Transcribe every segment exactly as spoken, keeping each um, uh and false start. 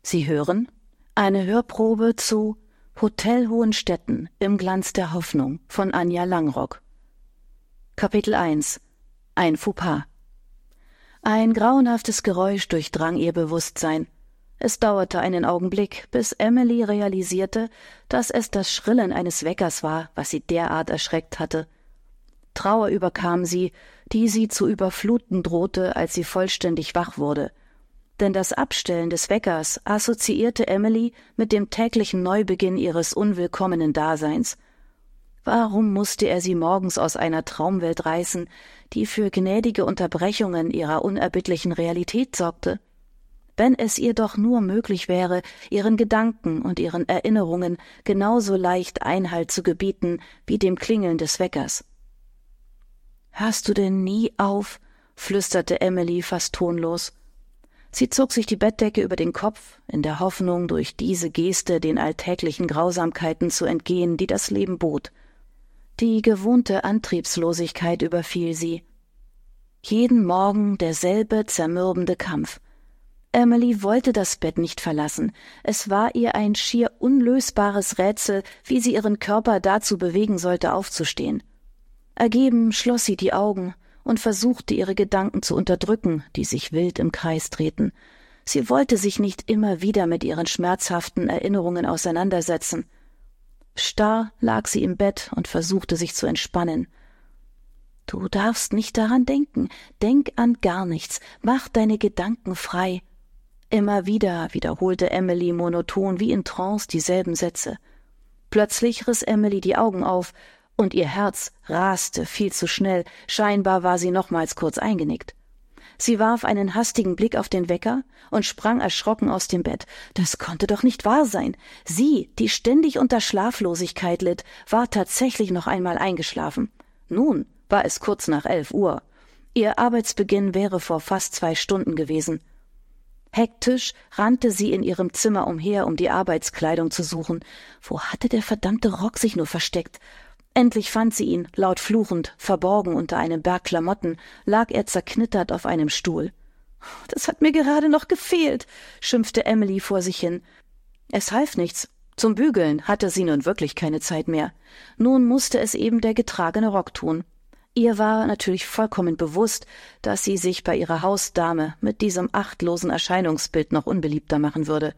Sie hören eine Hörprobe zu Hotel Hohenstetten im Glanz der Hoffnung von Anja Langrock. Kapitel eins. Ein Fauxpas. Ein grauenhaftes Geräusch durchdrang ihr Bewusstsein. Es dauerte einen Augenblick, bis Emily realisierte, dass es das Schrillen eines Weckers war, was sie derart erschreckt hatte. Trauer überkam sie, die sie zu überfluten drohte, als sie vollständig wach wurde. Denn das Abstellen des Weckers assoziierte Emily mit dem täglichen Neubeginn ihres unwillkommenen Daseins. Warum musste er sie morgens aus einer Traumwelt reißen, die für gnädige Unterbrechungen ihrer unerbittlichen Realität sorgte? Wenn es ihr doch nur möglich wäre, ihren Gedanken und ihren Erinnerungen genauso leicht Einhalt zu gebieten wie dem Klingeln des Weckers. »Hörst du denn nie auf?« flüsterte Emily fast tonlos. Sie zog sich die Bettdecke über den Kopf, in der Hoffnung, durch diese Geste den alltäglichen Grausamkeiten zu entgehen, die das Leben bot. Die gewohnte Antriebslosigkeit überfiel sie. Jeden Morgen derselbe zermürbende Kampf. Emily wollte das Bett nicht verlassen. Es war ihr ein schier unlösbares Rätsel, wie sie ihren Körper dazu bewegen sollte, aufzustehen. Ergeben schloss sie die Augen und versuchte, ihre Gedanken zu unterdrücken, die sich wild im Kreis drehten. Sie wollte sich nicht immer wieder mit ihren schmerzhaften Erinnerungen auseinandersetzen. Starr lag sie im Bett und versuchte, sich zu entspannen. »Du darfst nicht daran denken. Denk an gar nichts. Mach deine Gedanken frei.« Immer wieder wiederholte Emily monoton wie in Trance dieselben Sätze. Plötzlich riss Emily die Augen auf, und ihr Herz raste viel zu schnell, scheinbar war sie nochmals kurz eingenickt. Sie warf einen hastigen Blick auf den Wecker und sprang erschrocken aus dem Bett. Das konnte doch nicht wahr sein. Sie, die ständig unter Schlaflosigkeit litt, war tatsächlich noch einmal eingeschlafen. Nun war es kurz nach elf Uhr. Ihr Arbeitsbeginn wäre vor fast zwei Stunden gewesen. Hektisch rannte sie in ihrem Zimmer umher, um die Arbeitskleidung zu suchen. Wo hatte der verdammte Rock sich nur versteckt? Endlich fand sie ihn, laut fluchend, verborgen unter einem Berg Klamotten, lag er zerknittert auf einem Stuhl. »Das hat mir gerade noch gefehlt«, schimpfte Emily vor sich hin. Es half nichts. Zum Bügeln hatte sie nun wirklich keine Zeit mehr. Nun musste es eben der getragene Rock tun. Ihr war natürlich vollkommen bewusst, dass sie sich bei ihrer Hausdame mit diesem achtlosen Erscheinungsbild noch unbeliebter machen würde.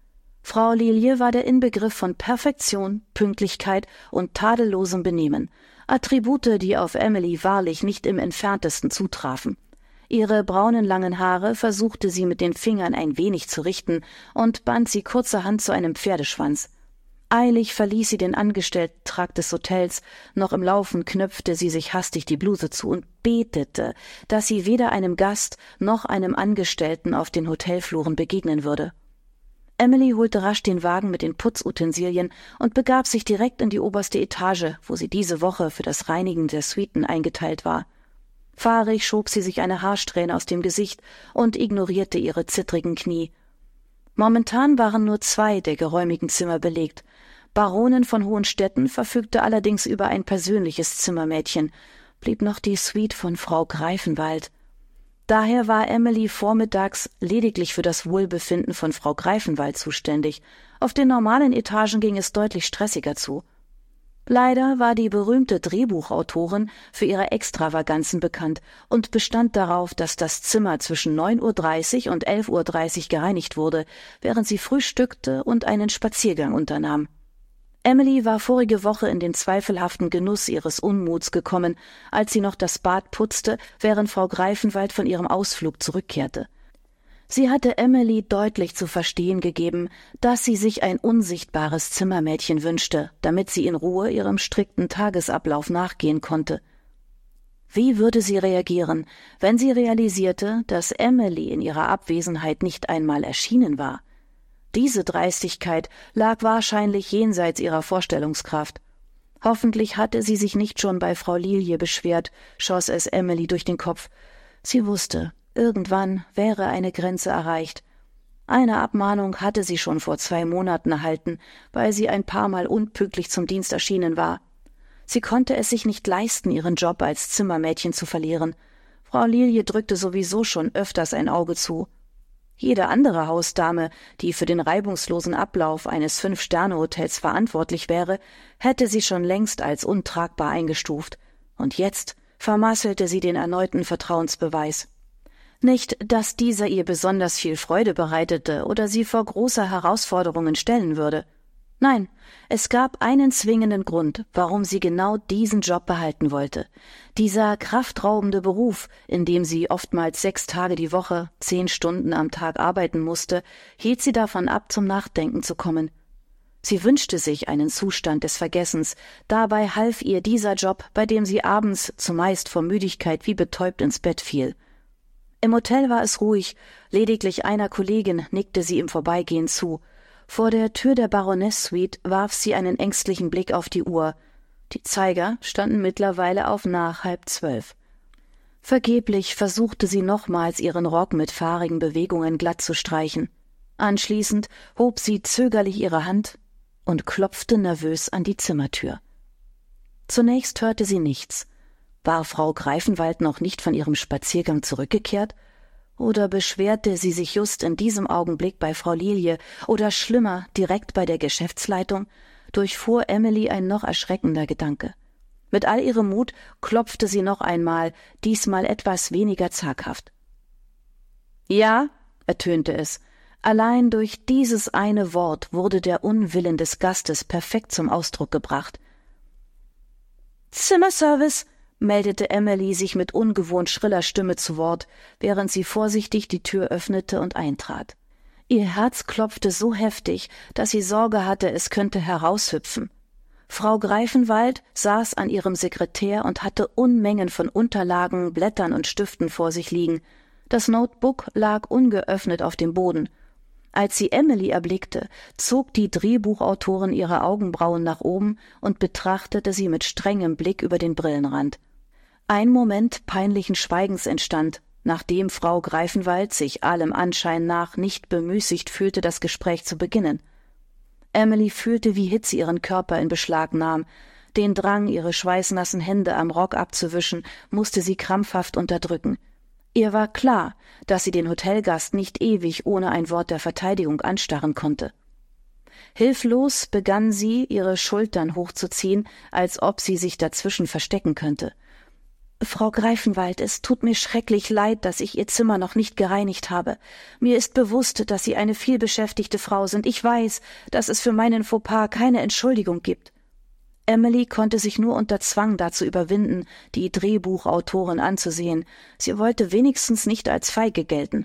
Frau Lilie war der Inbegriff von Perfektion, Pünktlichkeit und tadellosem Benehmen, Attribute, die auf Emily wahrlich nicht im entferntesten zutrafen. Ihre braunen langen Haare versuchte sie mit den Fingern ein wenig zu richten und band sie kurzerhand zu einem Pferdeschwanz. Eilig verließ sie den Angestellten-Trakt des Hotels, noch im Laufen knöpfte sie sich hastig die Bluse zu und betete, dass sie weder einem Gast noch einem Angestellten auf den Hotelfluren begegnen würde. Emily holte rasch den Wagen mit den Putzutensilien und begab sich direkt in die oberste Etage, wo sie diese Woche für das Reinigen der Suiten eingeteilt war. Fahrig schob sie sich eine Haarsträhne aus dem Gesicht und ignorierte ihre zittrigen Knie. Momentan waren nur zwei der geräumigen Zimmer belegt. Baronin von Hohenstetten verfügte allerdings über ein persönliches Zimmermädchen, blieb noch die Suite von Frau Greifenwald. Daher war Emily vormittags lediglich für das Wohlbefinden von Frau Greifenwald zuständig. Auf den normalen Etagen ging es deutlich stressiger zu. Leider war die berühmte Drehbuchautorin für ihre Extravaganzen bekannt und bestand darauf, dass das Zimmer zwischen neun Uhr dreißig und elf Uhr dreißig gereinigt wurde, während sie frühstückte und einen Spaziergang unternahm. Emily war vorige Woche in den zweifelhaften Genuss ihres Unmuts gekommen, als sie noch das Bad putzte, während Frau Greifenwald von ihrem Ausflug zurückkehrte. Sie hatte Emily deutlich zu verstehen gegeben, dass sie sich ein unsichtbares Zimmermädchen wünschte, damit sie in Ruhe ihrem strikten Tagesablauf nachgehen konnte. Wie würde sie reagieren, wenn sie realisierte, dass Emily in ihrer Abwesenheit nicht einmal erschienen war? Diese Dreistigkeit lag wahrscheinlich jenseits ihrer Vorstellungskraft. Hoffentlich hatte sie sich nicht schon bei Frau Lilie beschwert, schoss es Emily durch den Kopf. Sie wusste, irgendwann wäre eine Grenze erreicht. Eine Abmahnung hatte sie schon vor zwei Monaten erhalten, weil sie ein paar Mal unpünktlich zum Dienst erschienen war. Sie konnte es sich nicht leisten, ihren Job als Zimmermädchen zu verlieren. Frau Lilie drückte sowieso schon öfters ein Auge zu. Jede andere Hausdame, die für den reibungslosen Ablauf eines Fünf-Sterne-Hotels verantwortlich wäre, hätte sie schon längst als untragbar eingestuft. Und jetzt vermasselte sie den erneuten Vertrauensbeweis. Nicht, dass dieser ihr besonders viel Freude bereitete oder sie vor große Herausforderungen stellen würde. Nein, es gab einen zwingenden Grund, warum sie genau diesen Job behalten wollte. Dieser kraftraubende Beruf, in dem sie oftmals sechs Tage die Woche, zehn Stunden am Tag arbeiten musste, hielt sie davon ab, zum Nachdenken zu kommen. Sie wünschte sich einen Zustand des Vergessens, dabei half ihr dieser Job, bei dem sie abends zumeist vor Müdigkeit wie betäubt ins Bett fiel. Im Hotel war es ruhig, lediglich einer Kollegin nickte sie im Vorbeigehen zu. Vor der Tür der Baroness-Suite warf sie einen ängstlichen Blick auf die Uhr. Die Zeiger standen mittlerweile auf nach halb zwölf. Vergeblich versuchte sie nochmals, ihren Rock mit fahrigen Bewegungen glatt zu streichen. Anschließend hob sie zögerlich ihre Hand und klopfte nervös an die Zimmertür. Zunächst hörte sie nichts. War Frau Greifenwald noch nicht von ihrem Spaziergang zurückgekehrt? Oder beschwerte sie sich just in diesem Augenblick bei Frau Lilie oder schlimmer, direkt bei der Geschäftsleitung, durchfuhr Emily ein noch erschreckender Gedanke. Mit all ihrem Mut klopfte sie noch einmal, diesmal etwas weniger zaghaft. »Ja«, ertönte es. Allein durch dieses eine Wort wurde der Unwillen des Gastes perfekt zum Ausdruck gebracht. »Zimmerservice«, meldete Emily sich mit ungewohnt schriller Stimme zu Wort, während sie vorsichtig die Tür öffnete und eintrat. Ihr Herz klopfte so heftig, dass sie Sorge hatte, es könnte heraushüpfen. Frau Greifenwald saß an ihrem Sekretär und hatte Unmengen von Unterlagen, Blättern und Stiften vor sich liegen. Das Notebook lag ungeöffnet auf dem Boden. Als sie Emily erblickte, zog die Drehbuchautorin ihre Augenbrauen nach oben und betrachtete sie mit strengem Blick über den Brillenrand. Ein Moment peinlichen Schweigens entstand, nachdem Frau Greifenwald sich allem Anschein nach nicht bemüßigt fühlte, das Gespräch zu beginnen. Emily fühlte, wie Hitze ihren Körper in Beschlag nahm. Den Drang, ihre schweißnassen Hände am Rock abzuwischen, musste sie krampfhaft unterdrücken. Ihr war klar, dass sie den Hotelgast nicht ewig ohne ein Wort der Verteidigung anstarren konnte. Hilflos begann sie, ihre Schultern hochzuziehen, als ob sie sich dazwischen verstecken könnte. »Frau Greifenwald, es tut mir schrecklich leid, dass ich Ihr Zimmer noch nicht gereinigt habe. Mir ist bewusst, dass Sie eine vielbeschäftigte Frau sind. Ich weiß, dass es für meinen Fauxpas keine Entschuldigung gibt.« Emily konnte sich nur unter Zwang dazu überwinden, die Drehbuchautorin anzusehen. Sie wollte wenigstens nicht als feige gelten.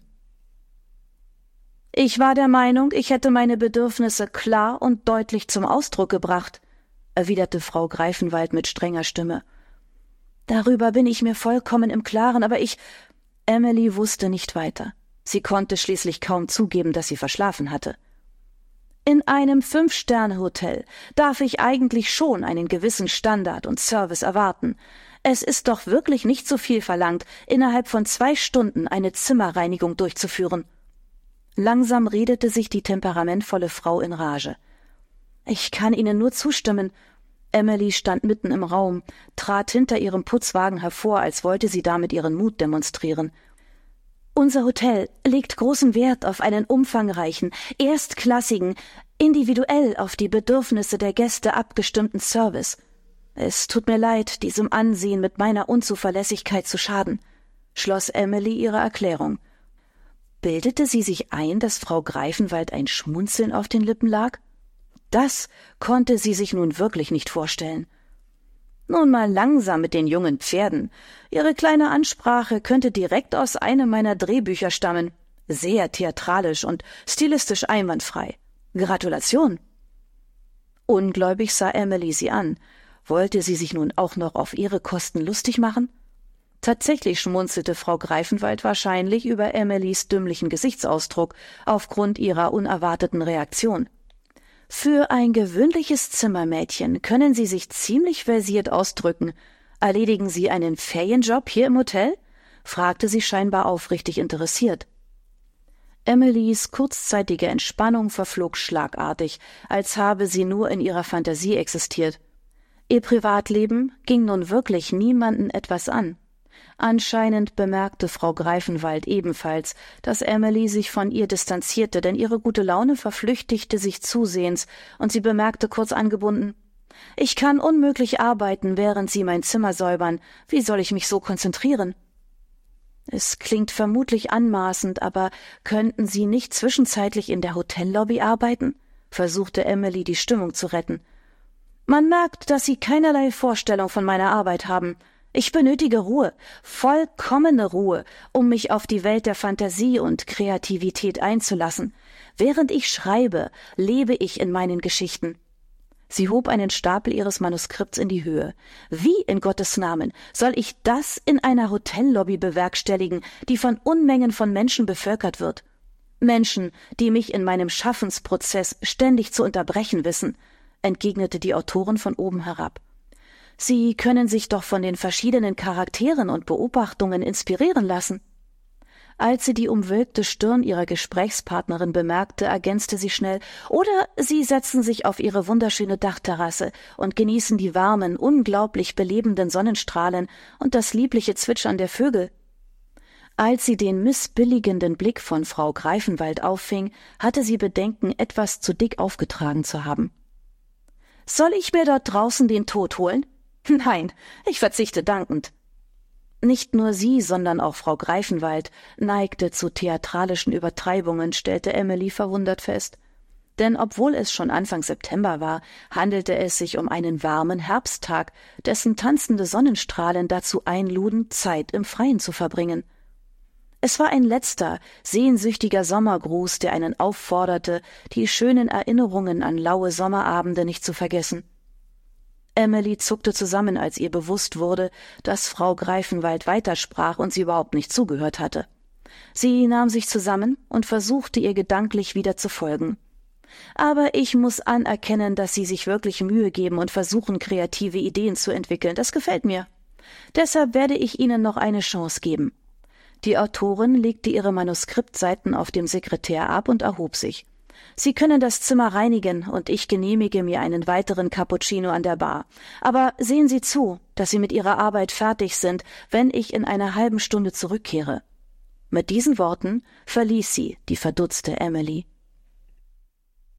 »Ich war der Meinung, ich hätte meine Bedürfnisse klar und deutlich zum Ausdruck gebracht«, erwiderte Frau Greifenwald mit strenger Stimme. »Darüber bin ich mir vollkommen im Klaren, aber ich...« Emily wusste nicht weiter. Sie konnte schließlich kaum zugeben, dass sie verschlafen hatte. »In einem Fünf-Sterne-Hotel darf ich eigentlich schon einen gewissen Standard und Service erwarten. Es ist doch wirklich nicht so viel verlangt, innerhalb von zwei Stunden eine Zimmerreinigung durchzuführen.« Langsam redete sich die temperamentvolle Frau in Rage. »Ich kann Ihnen nur zustimmen.« Emily stand mitten im Raum, trat hinter ihrem Putzwagen hervor, als wollte sie damit ihren Mut demonstrieren. »Unser Hotel legt großen Wert auf einen umfangreichen, erstklassigen, individuell auf die Bedürfnisse der Gäste abgestimmten Service. Es tut mir leid, diesem Ansehen mit meiner Unzuverlässigkeit zu schaden«, schloss Emily ihre Erklärung. Bildete sie sich ein, dass Frau Greifenwald ein Schmunzeln auf den Lippen lag? Das konnte sie sich nun wirklich nicht vorstellen. »Nun mal langsam mit den jungen Pferden. Ihre kleine Ansprache könnte direkt aus einem meiner Drehbücher stammen. Sehr theatralisch und stilistisch einwandfrei. Gratulation!« Ungläubig sah Emily sie an. Wollte sie sich nun auch noch auf ihre Kosten lustig machen? Tatsächlich schmunzelte Frau Greifenwald wahrscheinlich über Emilys dümmlichen Gesichtsausdruck aufgrund ihrer unerwarteten Reaktion. »Für ein gewöhnliches Zimmermädchen können Sie sich ziemlich versiert ausdrücken. Erledigen Sie einen Ferienjob hier im Hotel?« fragte sie scheinbar aufrichtig interessiert. Emilys kurzzeitige Entspannung verflog schlagartig, als habe sie nur in ihrer Fantasie existiert. Ihr Privatleben ging nun wirklich niemanden etwas an. Anscheinend bemerkte Frau Greifenwald ebenfalls, dass Emily sich von ihr distanzierte, denn ihre gute Laune verflüchtigte sich zusehends, und sie bemerkte kurz angebunden: »Ich kann unmöglich arbeiten, während Sie mein Zimmer säubern. Wie soll ich mich so konzentrieren?« »Es klingt vermutlich anmaßend, aber könnten Sie nicht zwischenzeitlich in der Hotellobby arbeiten?« versuchte Emily, die Stimmung zu retten. »Man merkt, dass Sie keinerlei Vorstellung von meiner Arbeit haben. Ich benötige Ruhe, vollkommene Ruhe, um mich auf die Welt der Fantasie und Kreativität einzulassen. Während ich schreibe, lebe ich in meinen Geschichten.« Sie hob einen Stapel ihres Manuskripts in die Höhe. »Wie in Gottes Namen soll ich das in einer Hotellobby bewerkstelligen, die von Unmengen von Menschen bevölkert wird? Menschen, die mich in meinem Schaffensprozess ständig zu unterbrechen wissen«, entgegnete die Autorin von oben herab. »Sie können sich doch von den verschiedenen Charakteren und Beobachtungen inspirieren lassen.« Als sie die umwölkte Stirn ihrer Gesprächspartnerin bemerkte, ergänzte sie schnell: »Oder Sie setzen sich auf Ihre wunderschöne Dachterrasse und genießen die warmen, unglaublich belebenden Sonnenstrahlen und das liebliche Zwitschern der Vögel.« Als sie den missbilligenden Blick von Frau Greifenwald auffing, hatte sie Bedenken, etwas zu dick aufgetragen zu haben. »Soll ich mir dort draußen den Tod holen? Nein, ich verzichte dankend.« Nicht nur sie, sondern auch Frau Greifenwald neigte zu theatralischen Übertreibungen, stellte Emily verwundert fest. Denn obwohl es schon Anfang September war, handelte es sich um einen warmen Herbsttag, dessen tanzende Sonnenstrahlen dazu einluden, Zeit im Freien zu verbringen. Es war ein letzter, sehnsüchtiger Sommergruß, der einen aufforderte, die schönen Erinnerungen an laue Sommerabende nicht zu vergessen. Emily zuckte zusammen, als ihr bewusst wurde, dass Frau Greifenwald weitersprach und sie überhaupt nicht zugehört hatte. Sie nahm sich zusammen und versuchte, ihr gedanklich wieder zu folgen. »Aber ich muss anerkennen, dass Sie sich wirklich Mühe geben und versuchen, kreative Ideen zu entwickeln. Das gefällt mir. Deshalb werde ich Ihnen noch eine Chance geben.« Die Autorin legte ihre Manuskriptseiten auf dem Sekretär ab und erhob sich. »Sie können das Zimmer reinigen, und ich genehmige mir einen weiteren Cappuccino an der Bar. Aber sehen Sie zu, dass Sie mit Ihrer Arbeit fertig sind, wenn ich in einer halben Stunde zurückkehre.« Mit diesen Worten verließ sie die verdutzte Emily.